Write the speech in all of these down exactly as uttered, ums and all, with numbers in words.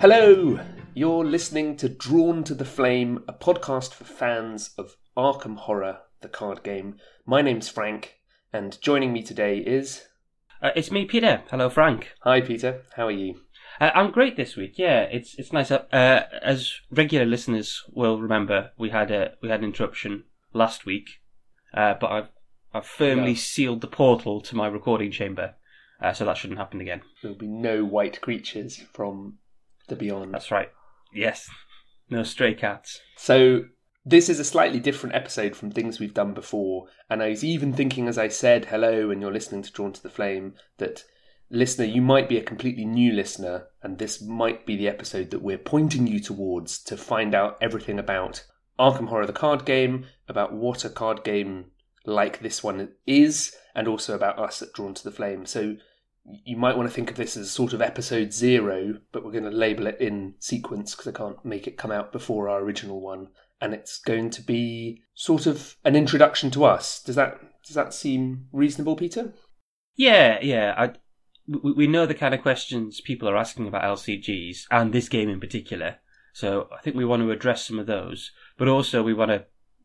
Hello! You're listening to Drawn to the Flame, a podcast for fans of Arkham Horror, the card game. My name's Frank, and joining me today is... Uh, it's me, Peter. Hello, Frank. Hi, Peter. How are you? Uh, I'm great this week. Yeah, it's it's nice. Uh, uh, as regular listeners will remember, we had a we had an interruption last week, uh, but I've I've firmly Yeah. sealed the portal to my recording chamber, uh, so that shouldn't happen again. There'll be no white creatures from the beyond. That's right. Yes, no stray cats. So, this is a slightly different episode from things we've done before, and I was even thinking as I said hello and you're listening to Drawn to the Flame, that, listener, you might be a completely new listener, and this might be the episode that we're pointing you towards to find out everything about Arkham Horror the card game, about what a card game like this one is, and also about us at Drawn to the Flame. So you might want to think of this as sort of episode zero, but we're going to label it in sequence because I can't make it come out before our original one. And it's going to be sort of an introduction to us. Does that does that seem reasonable, Peter? Yeah, yeah. I, we, we know the kind of questions people are asking about L C Gs, and this game in particular. So I think we want to address some of those, but also we want to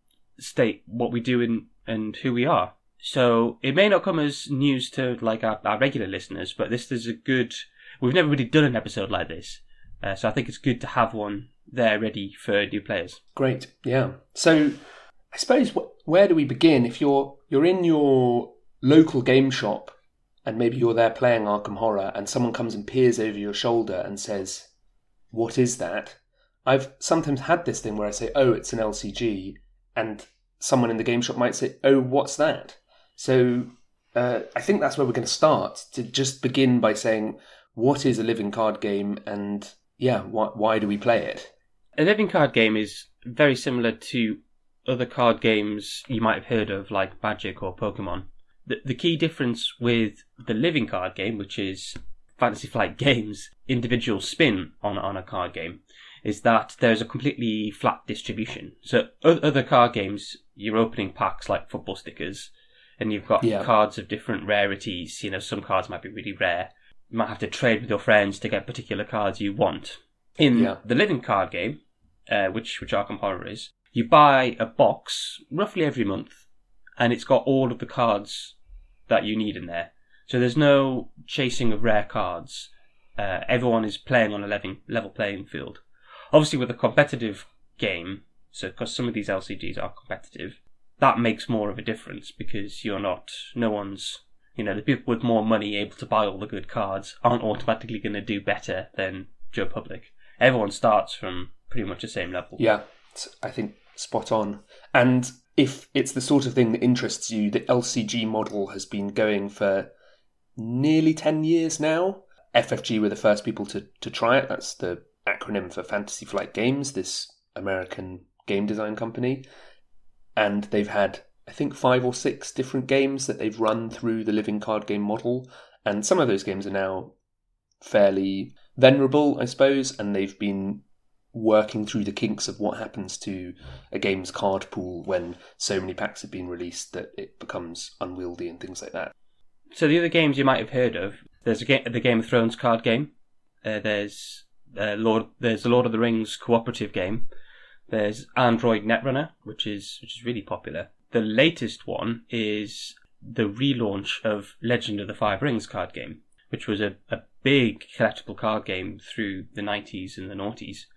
state what we do and, and who we are. So it may not come as news to like our, our regular listeners, but this is a good... We've never really done an episode like this, uh, so I think it's good to have one there ready for new players. Great, yeah. So I suppose wh- where do we begin? If you're you're in your local game shop and maybe you're there playing Arkham Horror and someone comes and peers over your shoulder and says, "What is that?" I've sometimes had this thing where I say, "Oh, it's an L C G," and someone in the game shop might say, "Oh, what's that?" So uh, I think that's where we're going to start, to just begin by saying, what is a living card game, and yeah, why, why do we play it? A living card game is very similar to other card games you might have heard of, like Magic or Pokemon. The, the key difference with the living card game, which is Fantasy Flight Games' individual spin on, on a card game, is that there's a completely flat distribution. So o- other card games, you're opening packs like football stickers, and you've got Yeah. cards of different rarities. You know, some cards might be really rare. You might have to trade with your friends to get particular cards you want. In Yeah. the living card game, uh, which which Arkham Horror is, you buy a box roughly every month, and it's got all of the cards that you need in there. So there's no chasing of rare cards. Uh, everyone is playing on a level, level playing field. Obviously, with a competitive game, so because some of these L C Gs are competitive, that makes more of a difference because you're not, no one's, you know, the people with more money able to buy all the good cards aren't automatically going to do better than Joe Public. Everyone starts from pretty much the same level. Yeah, it's, I think spot on. And if it's the sort of thing that interests you, the L C G model has been going for nearly ten years now. F F G were the first people to, to try it. That's the acronym for Fantasy Flight Games, this American game design company. And they've had, I think, five or six different games that they've run through the living card game model. And some of those games are now fairly venerable, I suppose, and they've been working through the kinks of what happens to a game's card pool when so many packs have been released that it becomes unwieldy and things like that. So the other games you might have heard of, there's a ga- the Game of Thrones card game. Uh, there's uh, Lord, there's the Lord of the Rings cooperative game. There's Android Netrunner, which is which is really popular. The latest one is the relaunch of Legend of the Five Rings card game, which was a, a big collectible card game through the nineties and the noughties.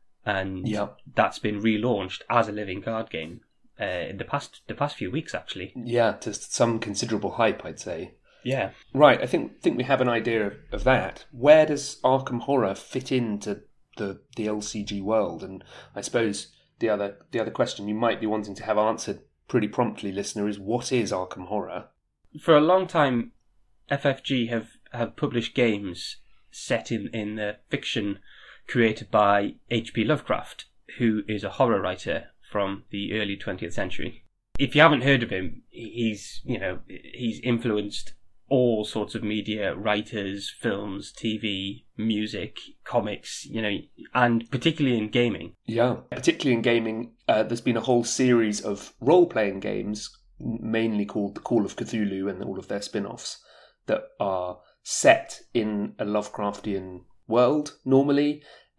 And Yeah. that's been relaunched as a living card game uh, in the past the past few weeks, actually. Yeah, to some considerable hype, I'd say. Yeah. Right, I think think we have an idea of, of that. Where does Arkham Horror fit into the the L C G world? And I suppose the other the other question you might be wanting to have answered pretty promptly, listener, is what is Arkham Horror? For a long time, F F G have, have published games set in, in the fiction created by H P Lovecraft, who is a horror writer from the early twentieth century. If you haven't heard of him, he's, you know, he's influenced all sorts of media, writers, films, T V, music, comics, you know, and particularly in gaming. Yeah, particularly in gaming, uh, there's been a whole series of role-playing games, mainly called the Call of Cthulhu and all of their spin-offs, that are set in a Lovecraftian world, normally,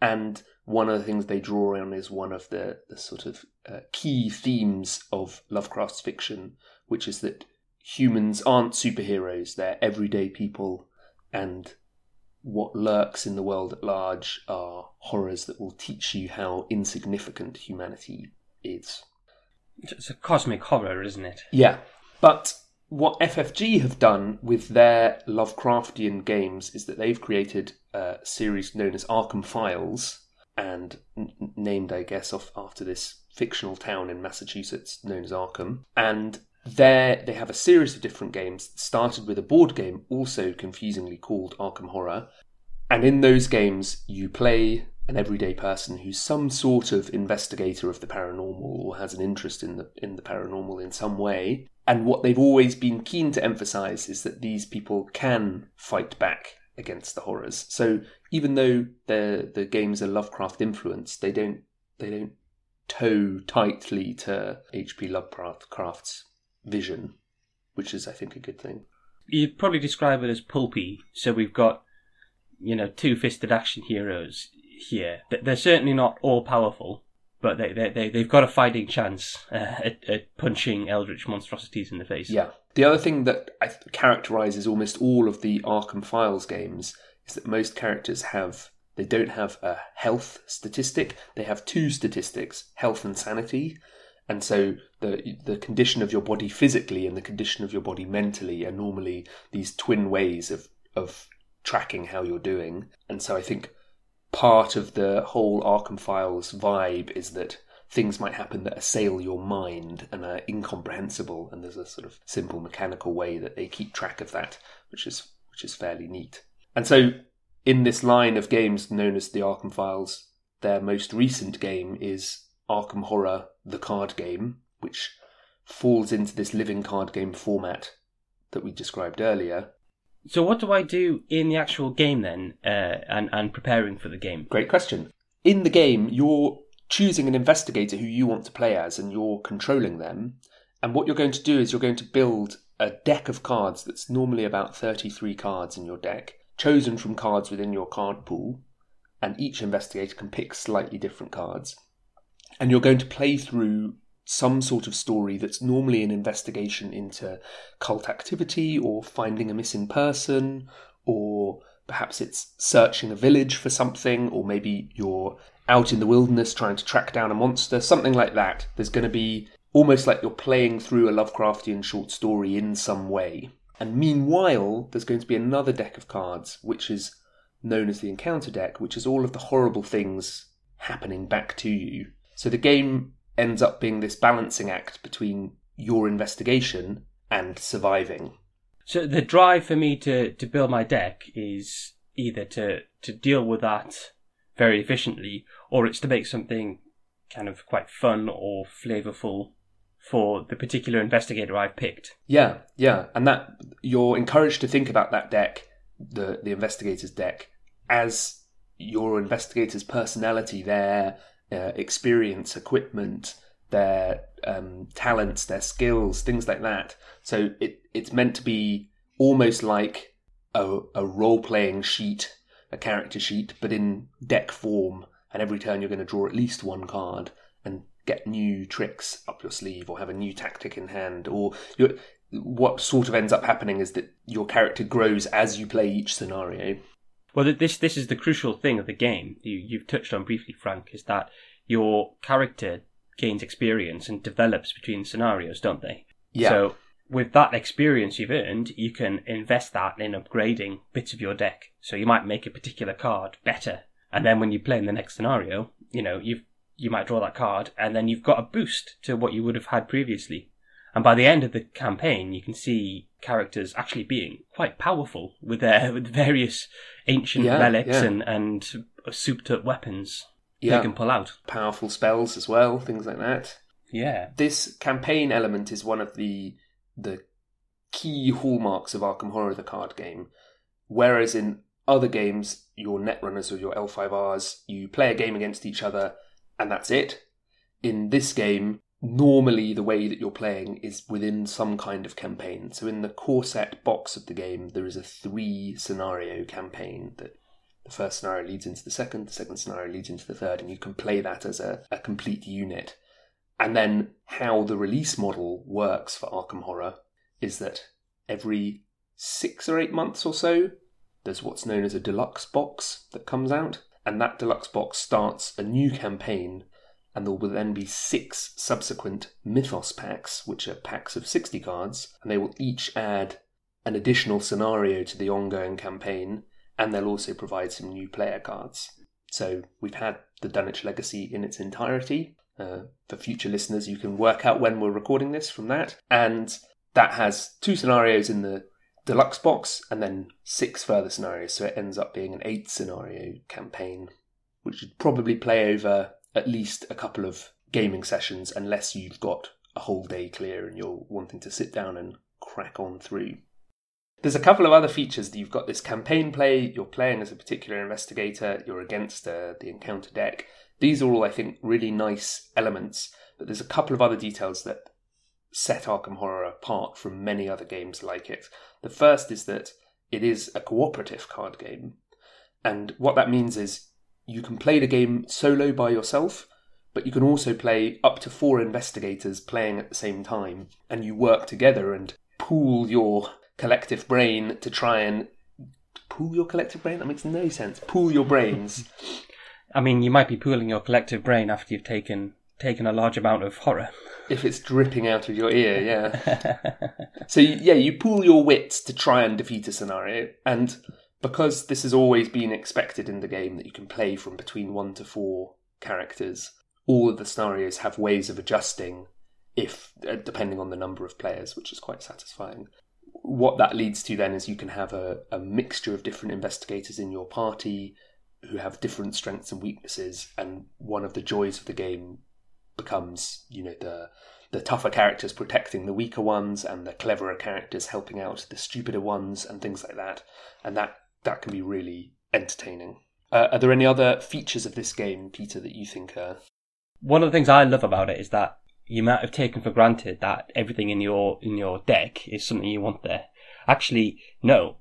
And one of the things they draw on is one of the, the sort of uh, key themes of Lovecraft's fiction, which is that humans aren't superheroes, they're everyday people, and what lurks in the world at large are horrors that will teach you how insignificant humanity is. It's a cosmic horror, isn't it? Yeah, but what F F G have done with their Lovecraftian games is that they've created a series known as Arkham Files, and n- named, I guess, off after this fictional town in Massachusetts known as Arkham. And there they have a series of different games that started with a board game, also confusingly called Arkham Horror. And in those games, you play an everyday person who's some sort of investigator of the paranormal or has an interest in the in the paranormal in some way. And what they've always been keen to emphasize is that these people can fight back against the horrors. So even though the the games are Lovecraft influenced, they don't they don't toe tightly to H P Lovecraft's vision, which is, I think, a good thing. You'd probably describe it as pulpy. So we've got, you know, two-fisted action heroes here. They're certainly not all-powerful, but they, they, they, they've got a fighting chance uh, at, at punching eldritch monstrosities in the face. Yeah. The other thing that I th- characterises almost all of the Arkham Files games is that most characters have, they don't have a health statistic, they have two statistics, health and sanity. And so the the condition of your body physically and the condition of your body mentally are normally these twin ways of, of tracking how you're doing. And so I think part of the whole Arkham Files vibe is that things might happen that assail your mind and are incomprehensible, and there's a sort of simple mechanical way that they keep track of that, which is which is fairly neat. And so in this line of games known as the Arkham Files, their most recent game is Arkham Horror, the card game, which falls into this living card game format that we described earlier. So what do I do in the actual game then, uh, and, and preparing for the game? Great question. In the game, you're choosing an investigator who you want to play as, and you're controlling them. And what you're going to do is you're going to build a deck of cards that's normally about thirty-three cards in your deck, chosen from cards within your card pool, and each investigator can pick slightly different cards. And you're going to play through some sort of story that's normally an investigation into cult activity or finding a missing person, or perhaps it's searching a village for something, or maybe you're out in the wilderness trying to track down a monster, something like that. There's going to be almost like you're playing through a Lovecraftian short story in some way. And meanwhile, there's going to be another deck of cards, which is known as the Encounter deck, which is all of the horrible things happening back to you. So the game ends up being this balancing act between your investigation and surviving. So the drive for me to, to build my deck is either to, to deal with that very efficiently, or it's to make something kind of quite fun or flavourful for the particular investigator I've picked. Yeah, yeah. And that you're encouraged to think about that deck, the, the investigator's deck, as your investigator's personality, their Uh, experience, equipment, their um, talents, their skills, things like that. So it it's meant to be almost like a, a role-playing sheet, a character sheet, but in deck form. And every turn you're going to draw at least one card and get new tricks up your sleeve, or have a new tactic in hand. Or you're, what sort of ends up happening is that your character grows as you play each scenario. Well, this this is the crucial thing of the game, you, you've touched on briefly, Frank, is that your character gains experience and develops between scenarios, don't they? Yeah. So with that experience you've earned, you can invest that in upgrading bits of your deck. So you might make a particular card better, and then when you play in the next scenario, you know, you've you might draw that card, and then you've got a boost to what you would have had previously. And by the end of the campaign, you can see characters actually being quite powerful with their with various ancient yeah, relics yeah. and, and souped-up weapons Yeah. they can pull out. Powerful spells as well, things like that. Yeah. This campaign element is one of the the key hallmarks of Arkham Horror, the card game. Whereas in other games, your Netrunners or your L five Rs, you play a game against each other and that's it. In this game, normally the way that you're playing is within some kind of campaign. So in the core set box of the game, there is a three scenario campaign that The first scenario leads into the second, the second scenario leads into the third, and you can play that as a, a complete unit. And then how the release model works for Arkham Horror is that every six or eight months or so, there's what's known as a deluxe box that comes out, and that deluxe box starts a new campaign, and there will then be six subsequent Mythos packs, which are packs of sixty cards, and they will each add an additional scenario to the ongoing campaign, and they'll also provide some new player cards. So we've had the Dunwich Legacy in its entirety. Uh, for future listeners, you can work out when we're recording this from that, and that has two scenarios in the deluxe box and then six further scenarios, so it ends up being an eight scenario campaign, which would probably play over at least a couple of gaming sessions unless you've got a whole day clear and you're wanting to sit down and crack on through. There's a couple of other features. That you've got this campaign play, you're playing as a particular investigator, you're against uh, the encounter deck. These are all, I think, really nice elements, but there's a couple of other details that set Arkham Horror apart from many other games like it. The first is that it is a cooperative card game, and what that means is you can play the game solo by yourself, but you can also play up to four investigators playing at the same time, and you work together and pool your collective brain to try and... Pool your collective brain? That makes no sense. Pool your brains. I mean, you might be pooling your collective brain after you've taken taken a large amount of horror. If it's dripping out of your ear, yeah. So, yeah, you pool your wits to try and defeat a scenario, and because this has always been expected in the game that you can play from between one to four characters, all of the scenarios have ways of adjusting if uh, depending on the number of players, which is quite satisfying. What that leads to then is you can have a, a mixture of different investigators in your party who have different strengths and weaknesses, and one of the joys of the game becomes, you know, the the tougher characters protecting the weaker ones and the cleverer characters helping out the stupider ones and things like that. And that, that can be really entertaining. Uh, are there any other features of this game, Peter, that you think are... One of the things I love about it is that you might have taken for granted that everything in your in your deck is something you want there. Actually, no.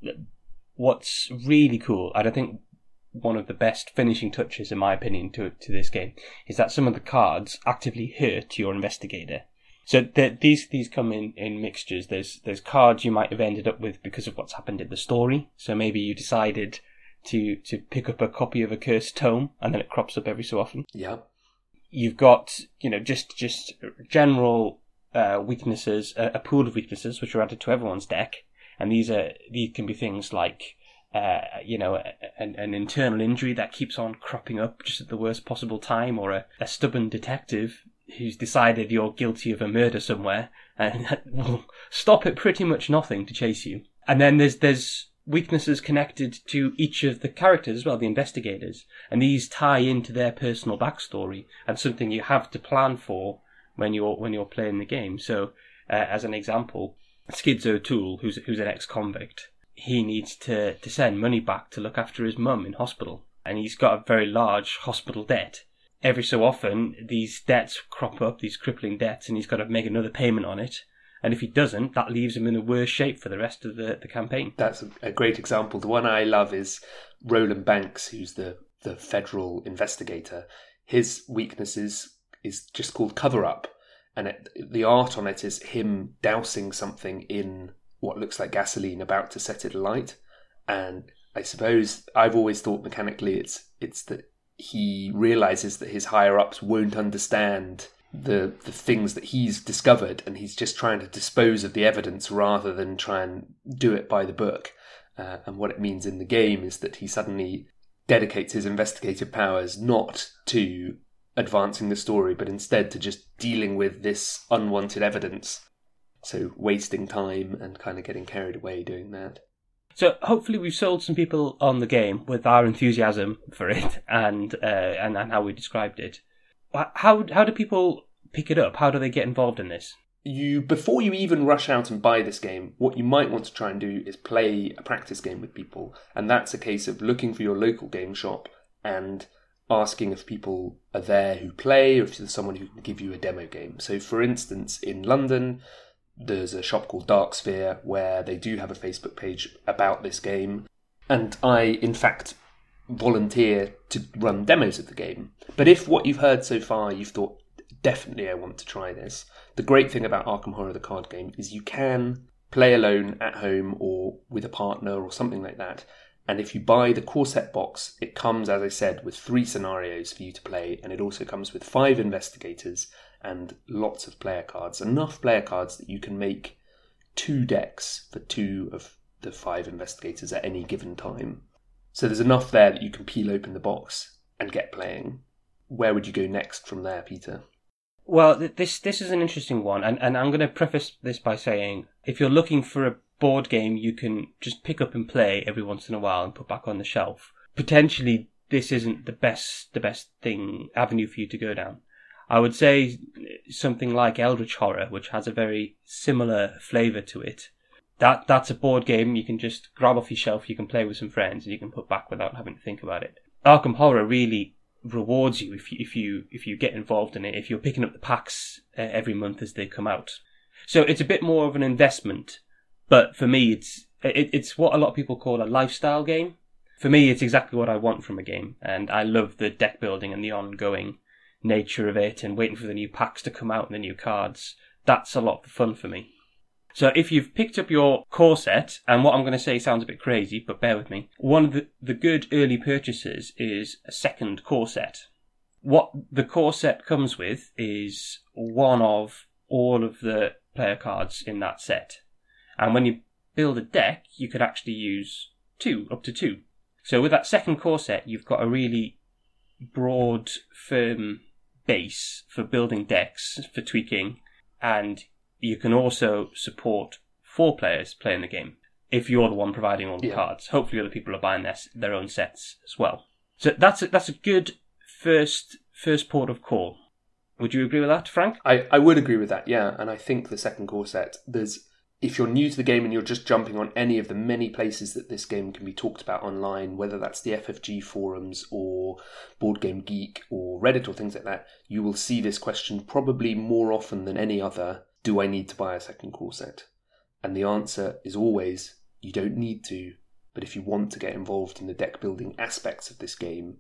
What's really cool, and I think one of the best finishing touches, in my opinion, to to this game, is that some of the cards actively hurt your investigator. So the, these these come in, in mixtures. There's there's cards you might have ended up with because of what's happened in the story. So maybe you decided to to pick up a copy of a cursed tome, and then it crops up every so often. Yeah. You've got, you know, just just general uh, weaknesses, a, a pool of weaknesses which are added to everyone's deck, and these are these can be things like, uh, you know, an, an internal injury that keeps on cropping up just at the worst possible time, or a, a stubborn detective who's decided you're guilty of a murder somewhere and will stop at pretty much nothing to chase you. And then there's there's weaknesses connected to each of the characters as well, the investigators, and these tie into their personal backstory and something you have to plan for when you're when you're playing the game. So, uh, as an example, Skids O'Toole, who's who's an ex-convict, he needs to, to send money back to look after his mum in hospital, and he's got a very large hospital debt. Every so often, these debts crop up, these crippling debts, and he's got to make another payment on it. And if he doesn't, that leaves him in a worse shape for the rest of the, the campaign. That's a, a great example. The one I love is Roland Banks, who's the, the federal investigator. His weakness is, is just called cover-up. And it, the art on it is him dousing something in what looks like gasoline, about to set it alight. And I suppose I've always thought mechanically it's it's that he realises that his higher-ups won't understand the the things that he's discovered, and he's just trying to dispose of the evidence rather than try and do it by the book. Uh, and what it means in the game is that he suddenly dedicates his investigative powers not to advancing the story, but instead to just dealing with this unwanted evidence. So wasting time and kind of getting carried away doing that. So hopefully we've sold some people on the game with our enthusiasm for it and uh, and, and how we described it. How how do people pick it up? How do they get involved in this? You before you even rush out and buy this game, what you might want to try and do is play a practice game with people. And that's a case of looking for your local game shop and asking if people are there who play, or if there's someone who can give you a demo game. So for instance, in London, there's a shop called Dark Sphere where they do have a Facebook page about this game. And I, in fact, volunteer to run demos of the game. But if what you've heard so far, you've thought, definitely I want to try this, the great thing about Arkham Horror, the card game, is you can play alone at home or with a partner or something like that. And if you buy the core set box, it comes, as I said, with three scenarios for you to play, and it also comes with five investigators and lots of player cards, enough player cards that you can make two decks for two of the five investigators at any given time. So there's enough there that you can peel open the box and get playing. Where would you go next from there, Peter? Well, th- this this is an interesting one, and, and I'm going to preface this by saying, if you're looking for a board game you can just pick up and play every once in a while and put back on the shelf, potentially this isn't the best the best thing avenue for you to go down. I would say something like Eldritch Horror, which has a very similar flavour to it. That that's a board game you can just grab off your shelf, you can play with some friends, and you can put back without having to think about it. Arkham Horror really rewards you if you if you if you get involved in it, if you're picking up the packs uh, every month as they come out. So it's a bit more of an investment, but for me it's it, it's what a lot of people call a lifestyle game. For me, it's exactly what I want from a game, and I love the deck building and the ongoing nature of it, and waiting for the new packs to come out and the new cards. That's a lot of fun for me. So if you've picked up your core set, and what I'm going to say sounds a bit crazy, but bear with me, one of the, the good early purchases is a second core set. What the core set comes with is one of all of the player cards in that set. And when you build a deck, you could actually use two, up to two. So with that second core set, you've got a really broad, firm base for building decks, for tweaking, and you can also support four players playing the game if you're the one providing all the yeah. cards. Hopefully other people are buying their, their own sets as well. So that's a, that's a good first first port of call. Would you agree with that, Frank? I, I would agree with that, yeah. And I think the second core set, there's if you're new to the game and you're just jumping on any of the many places that this game can be talked about online, whether that's the F F G forums or Board Game Geek or Reddit or things like that, you will see this question probably more often than any other. Do I need to buy a second core set? And the answer is always, you don't need to, but if you want to get involved in the deck building aspects of this game,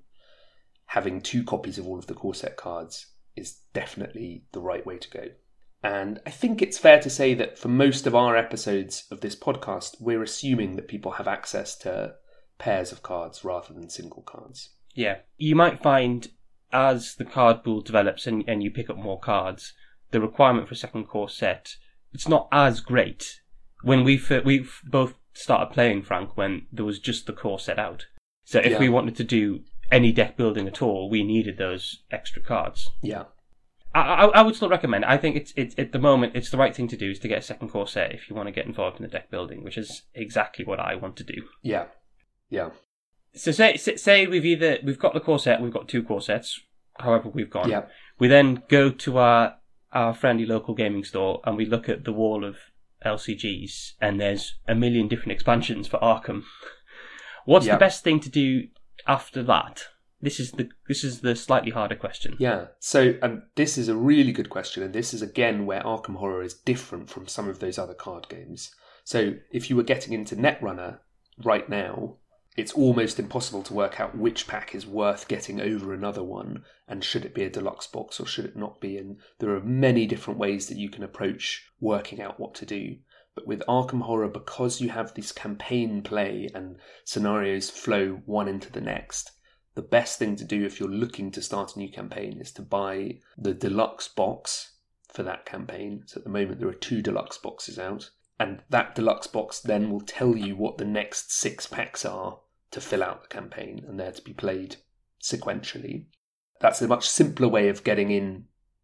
having two copies of all of the core set cards is definitely the right way to go. And I think it's fair to say that for most of our episodes of this podcast, we're assuming that people have access to pairs of cards rather than single cards. Yeah. You might find as the card pool develops and, and you pick up more cards, the requirement for a second core set, it's not as great. When we we both started playing, Frank, when there was just the core set out. So if yeah. we wanted to do any deck building at all, we needed those extra cards. Yeah. I, I, I would still recommend. I think it's it's at the moment it's the right thing to do is to get a second core set if you want to get involved in the deck building, which is exactly what I want to do. Yeah. Yeah. So say say we've either we've got the core set, we've got two core sets, however we've gone. Yeah. We then go to our our friendly local gaming store and we look at the wall of L C Gs and there's a million different expansions for Arkham. What's yeah. the best thing to do after that? This is the this is the slightly harder question. Yeah, so um, this is a really good question, and this is again where Arkham Horror is different from some of those other card games. So if you were getting into Netrunner right now, it's almost impossible to work out which pack is worth getting over another one, and should it be a deluxe box or should it not be, and there are many different ways that you can approach working out what to do. But with Arkham Horror, because you have this campaign play and scenarios flow one into the next, the best thing to do if you're looking to start a new campaign is to buy the deluxe box for that campaign. So at the moment there are two deluxe boxes out, and that deluxe box then will tell you what the next six packs are to fill out the campaign, and they're to be played sequentially. That's a much simpler way of getting in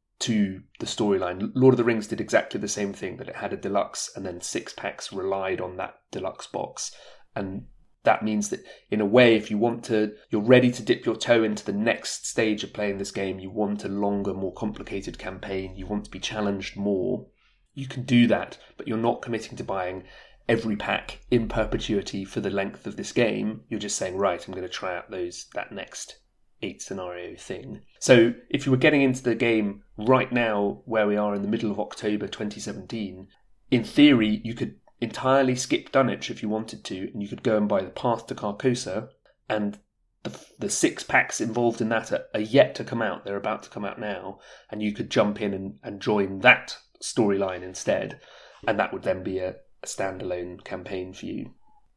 to the storyline. Lord of the Rings did exactly the same thing, that it had a deluxe and then six packs relied on that deluxe box. And that means that in a way, if you want to, you're ready to dip your toe into the next stage of playing this game, you want a longer, more complicated campaign, you want to be challenged more, you can do that, but you're not committing to buying every pack in perpetuity for the length of this game. You're just saying, right, I'm going to try out those that next eight scenario thing. So if you were getting into the game right now, where we are in the middle of October twenty seventeen, in theory, you could entirely skip Dunwich if you wanted to, and you could go and buy the Path to Carcosa, and the, the six packs involved in that are, are yet to come out. They're about to come out now, and you could jump in and, and join that storyline instead, and that would then be a, a standalone campaign for you.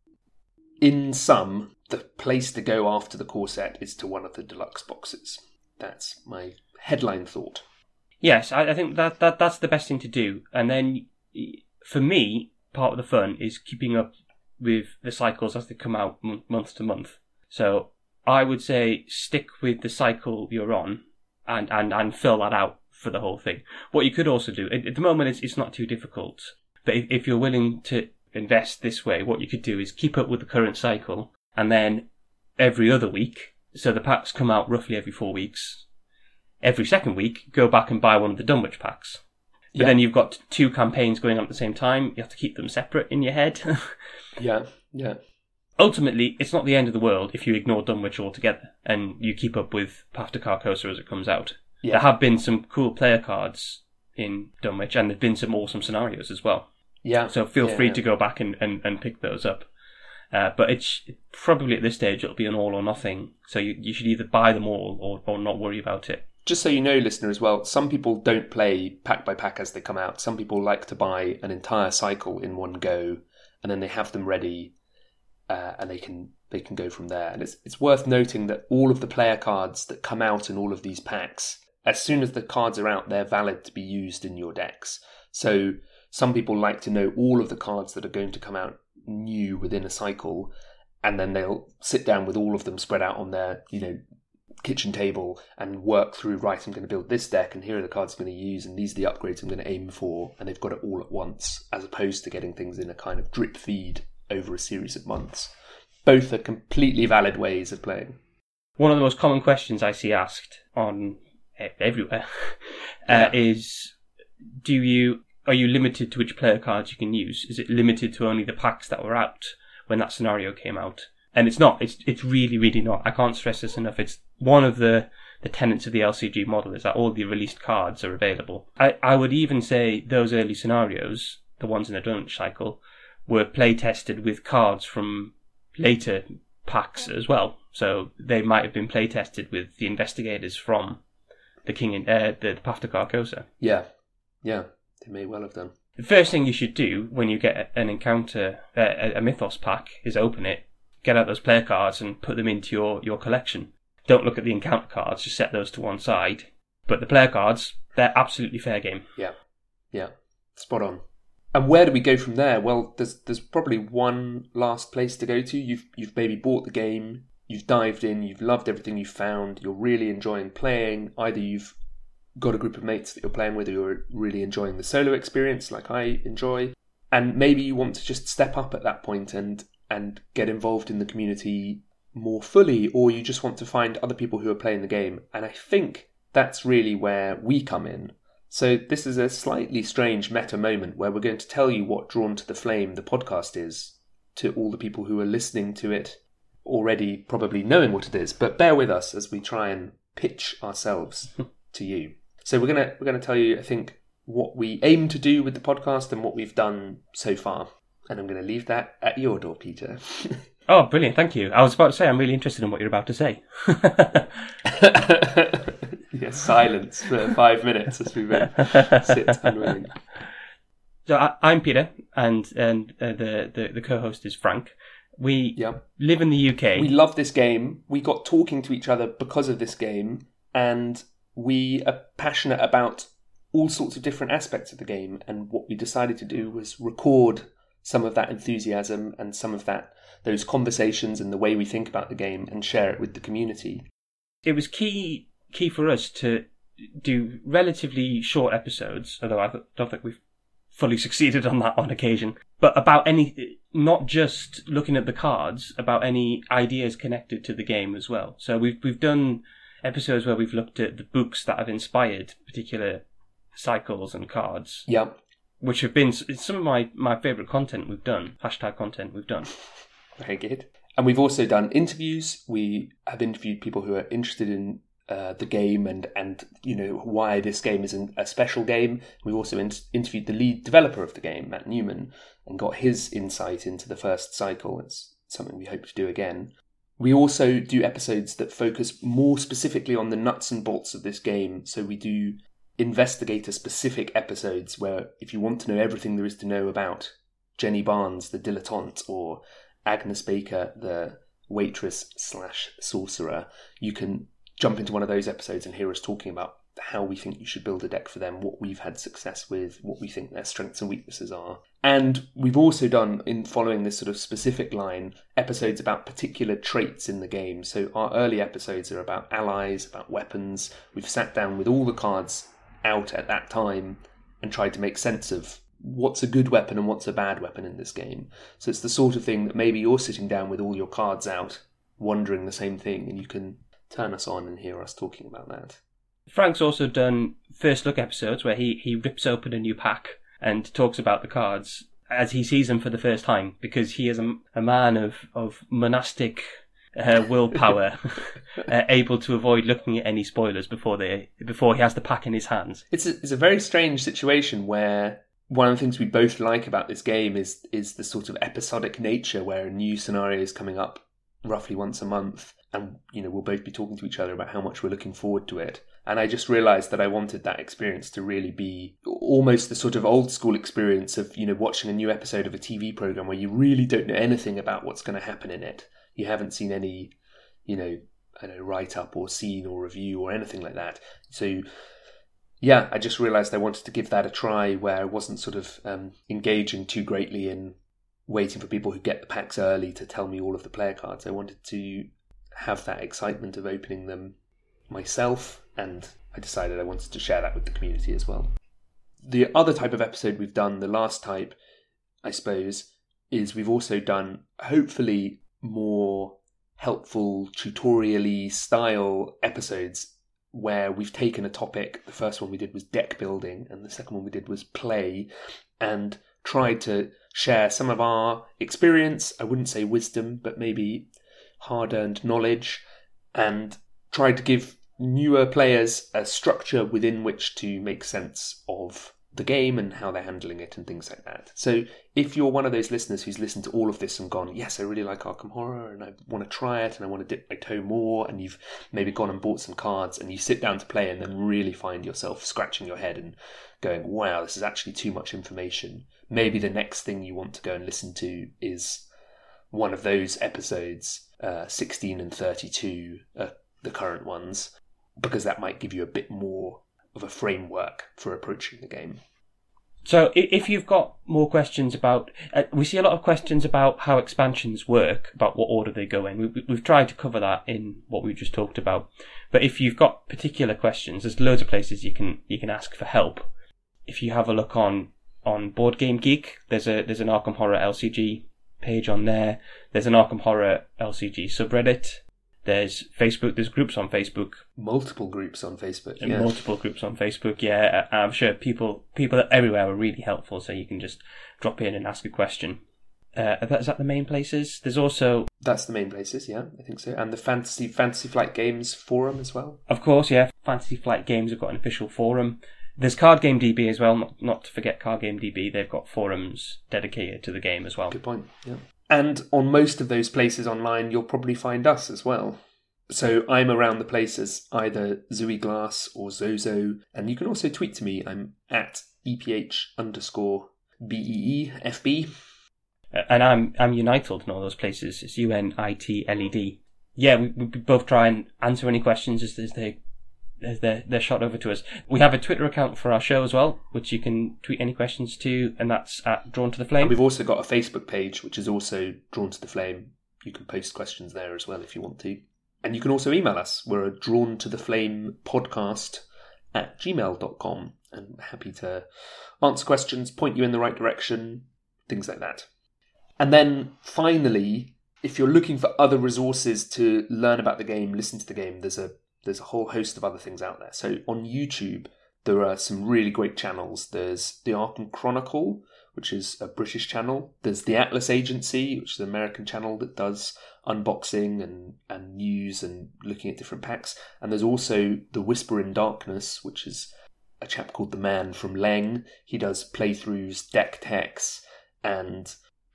In sum, the place to go after the core set is to one of the deluxe boxes. That's my headline thought. Yes, I, I think that, that that's the best thing to do. And then, for me, part of the fun is keeping up with the cycles as they come out m- month to month. So I would say stick with the cycle you're on and, and, and fill that out for the whole thing. What you could also do, at, at the moment it's, it's not too difficult, but if, if you're willing to invest this way, what you could do is keep up with the current cycle, and then every other week, so the packs come out roughly every four weeks, every second week, go back and buy one of the Dunwich packs. But yeah. Then you've got two campaigns going on at the same time. You have to keep them separate in your head. yeah, yeah. Ultimately, it's not the end of the world if you ignore Dunwich altogether and you keep up with Path to Carcosa as it comes out. Yeah. There have been some cool player cards in Dunwich, and there have been some awesome scenarios as well. Yeah. So feel yeah, free yeah. to go back and, and, and pick those up. Uh, but it's probably at this stage it'll be an all or nothing. So you, you should either buy them all or, or not worry about it. Just so you know, listener, as well, some people don't play pack by pack as they come out. Some people like to buy an entire cycle in one go, and then they have them ready, uh, and they can they can go from there. And it's it's worth noting that all of the player cards that come out in all of these packs, as soon as the cards are out, they're valid to be used in your decks. So some people like to know all of the cards that are going to come out new within a cycle, and then they'll sit down with all of them spread out on their, you know, kitchen table and work through, right, I'm going to build this deck, and here are the cards I'm going to use, and these are the upgrades I'm going to aim for, and they've got it all at once, as opposed to getting things in a kind of drip feed over a series of months. Both are completely valid ways of playing. One of the most common questions I see asked on everywhere uh, yeah. is, do you are you limited to which player cards you can use? Is it limited to only the packs that were out when that scenario came out? And it's not. It's it's really, really not. I can't stress this enough. It's one of the, the tenets of the L C G model is that all the released cards are available. I, I would even say those early scenarios, the ones in the Dunwich cycle, were play tested with cards from later packs as well. So they might have been play tested with the investigators from the King and uh, the Path to Carcosa. Yeah, yeah, they may well have done. The first thing you should do when you get an encounter, uh, a Mythos pack, is open it, get out those player cards and put them into your, your collection. Don't look at the encounter cards, just set those to one side. But the player cards, they're absolutely fair game. Yeah, yeah, spot on. And where do we go from there? Well, there's there's probably one last place to go to. You've you've maybe bought the game, you've dived in, you've loved everything you've found, you're really enjoying playing. Either you've got a group of mates that you're playing with, or you're really enjoying the solo experience like I enjoy. And maybe you want to just step up at that point and and get involved in the community more fully, or you just want to find other people who are playing the game. And I think that's really where we come in. So this is a slightly strange meta moment where we're going to tell you what Drawn to the Flame, the podcast, is, to all the people who are listening to it, already probably knowing what it is. But bear with us as we try and pitch ourselves to you. So we're gonna we're gonna tell you, I think, what we aim to do with the podcast and what we've done so far. And I'm going to leave that at your door, Peter. Oh, brilliant. Thank you. I was about to say, I'm really interested in what you're about to say. Yes, silence for five minutes as we sit unwilling. So I, I'm Peter, and and uh, the, the, the co-host is Frank. We yeah. live in the U K. We love this game. We got talking to each other because of this game, and we are passionate about all sorts of different aspects of the game. And what we decided to do was record some of that enthusiasm and some of that those conversations and the way we think about the game, and share it with the community. It was key key for us to do relatively short episodes, although I don't think we've fully succeeded on that on occasion, but about any, not just looking at the cards, about any ideas connected to the game as well. So we've we've done episodes where we've looked at the books that have inspired particular cycles and cards. Yeah. Which have been some of my, my favourite content we've done, hashtag content we've done. Very good. And we've also done interviews. We have interviewed people who are interested in uh, the game and, and, you know, why this game is a special game. We've also in- interviewed the lead developer of the game, Matt Newman, and got his insight into the first cycle. It's something we hope to do again. We also do episodes that focus more specifically on the nuts and bolts of this game. So we do investigator-specific episodes where if you want to know everything there is to know about Jenny Barnes, the dilettante, or Agnes Baker, the waitress slash sorcerer, you can jump into one of those episodes and hear us talking about how we think you should build a deck for them, what we've had success with, what we think their strengths and weaknesses are. And we've also done, in following this sort of specific line, episodes about particular traits in the game. So our early episodes are about allies, about weapons. We've sat down with all the cards out at that time and tried to make sense of what's a good weapon and what's a bad weapon in this game. So it's the sort of thing that maybe you're sitting down with all your cards out, wondering the same thing, and you can turn us on and hear us talking about that. Frank's also done first look episodes where he, he rips open a new pack and talks about the cards as he sees them for the first time, because he is a, a man of, of monastic uh, willpower, uh, able to avoid looking at any spoilers before they before he has the pack in his hands. It's a, it's a very strange situation where one of the things we both like about this game is is the sort of episodic nature where a new scenario is coming up roughly once a month, and you know we'll both be talking to each other about how much we're looking forward to it. And I just realised that I wanted that experience to really be almost the sort of old school experience of, you know, watching a new episode of a T V programme where you really don't know anything about what's going to happen in it. You haven't seen any, you know, I don't know, write-up or scene or review or anything like that. So, yeah, I just realised I wanted to give that a try where I wasn't sort of um, engaging too greatly in waiting for people who get the packs early to tell me all of the player cards. I wanted to have that excitement of opening them myself, and I decided I wanted to share that with the community as well. The other type of episode we've done, the last type, I suppose, is we've also done hopefully more helpful tutorial-y style episodes where we've taken a topic. The first one we did was deck building, and the second one we did was play, and tried to share some of our experience, I wouldn't say wisdom, but maybe hard-earned knowledge, and tried to give newer players a structure within which to make sense of the game and how they're handling it and things like that. So if you're one of those listeners who's listened to all of this and gone, yes, I really like Arkham Horror and I want to try it and I want to dip my toe more, and you've maybe gone and bought some cards and you sit down to play and then really find yourself scratching your head and going, wow, this is actually too much information. Maybe the next thing you want to go and listen to is one of those episodes, uh, sixteen and thirty-two, uh, the current ones, because that might give you a bit more of a framework for approaching the game. So if you've got more questions about... Uh, we see a lot of questions about how expansions work, about what order they go in. We, we've tried to cover that in what we just talked about. But if you've got particular questions, there's loads of places you can you can ask for help. If you have a look on, on Board Game Geek, there's a there's an Arkham Horror L C G page on there. There's an Arkham Horror L C G subreddit. There's Facebook, there's groups on Facebook. Multiple groups on Facebook, And yeah. multiple groups on Facebook, yeah. I'm sure people people everywhere are really helpful, so you can just drop in and ask a question. Uh, is that the main places? There's also... That's the main places, yeah, I think so. And the Fantasy Fantasy Flight Games forum as well. Of course, yeah. Fantasy Flight Games have got an official forum. There's Card Game D B as well, not, not to forget Card Game D B. They've got forums dedicated to the game as well. Good point, yeah. And on most of those places online, you'll probably find us as well. So I'm around the place as either Zooey Glass or Zozo, and you can also tweet to me. I'm at EPH underscore B E E F B. Uh, and I'm I'm United in all those places. It's U N I T L E D. Yeah, we, we both try and answer any questions as, as they as they're, they're shot over to us. We have a Twitter account for our show as well, which you can tweet any questions to, and that's at Drawn to the Flame. And we've also got a Facebook page, which is also Drawn to the Flame. You can post questions there as well if you want to. And you can also email us. We're a Drawn to the Flame podcast at gmail dot com. And we're happy to answer questions, point you in the right direction, things like that. And then finally, if you're looking for other resources to learn about the game, listen to the game, there's a there's a whole host of other things out there. So on YouTube, there are some really great channels. There's the Arkham Chronicle, which is a British channel. There's the Atlas Agency, which is an American channel that does unboxing and, and news and looking at different packs. And there's also the Whisper in Darkness, which is a chap called The Man from Leng. He does playthroughs, deck techs, and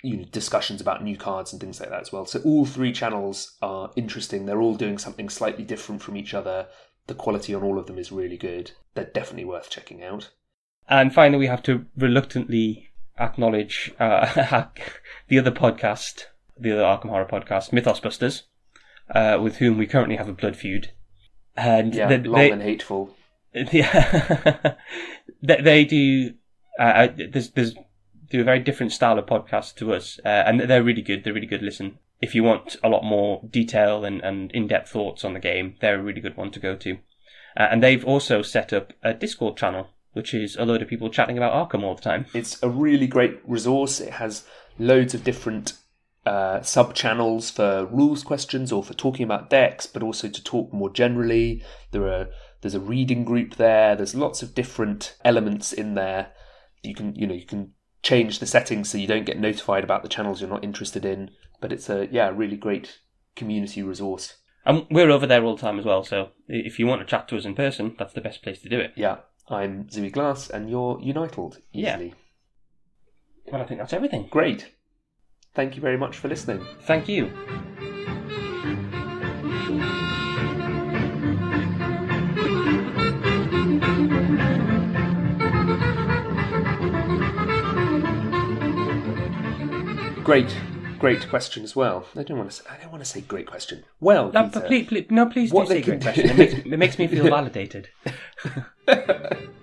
you know, discussions about new cards and things like that as well. So all three channels are interesting. They're all doing something slightly different from each other. The quality on all of them is really good. They're definitely worth checking out. And finally, we have to reluctantly acknowledge uh, the other podcast, the other Arkham Horror podcast, Mythos Busters, uh, with whom we currently have a blood feud. And yeah, they, long they, and hateful. Yeah, they, they do. Uh, there's, there's do a very different style of podcast to us, uh, and they're really good. They're really good. Listen, if you want a lot more detail and, and in-depth thoughts on the game, they're a really good one to go to. Uh, and they've also set up a Discord channel, which is a load of people chatting about Arkham all the time. It's a really great resource. It has loads of different uh, sub-channels for rules questions or for talking about decks, but also to talk more generally. There are there's a reading group there. There's lots of different elements in there. You can you know you can change the settings so you don't get notified about the channels you're not interested in. But it's a yeah really great community resource. And we're over there all the time as well. So if you want to chat to us in person, that's the best place to do it. Yeah. I'm Zooey Glass, and you're Unitled, easily. Yeah. Well, I think that's everything. Great. Thank you very much for listening. Thank you. Great. Great question as well. I don't want to say, I don't want to say great question. Well, no, Peter, please, please, no, please do what say they can great do- question. It makes, it makes me feel validated.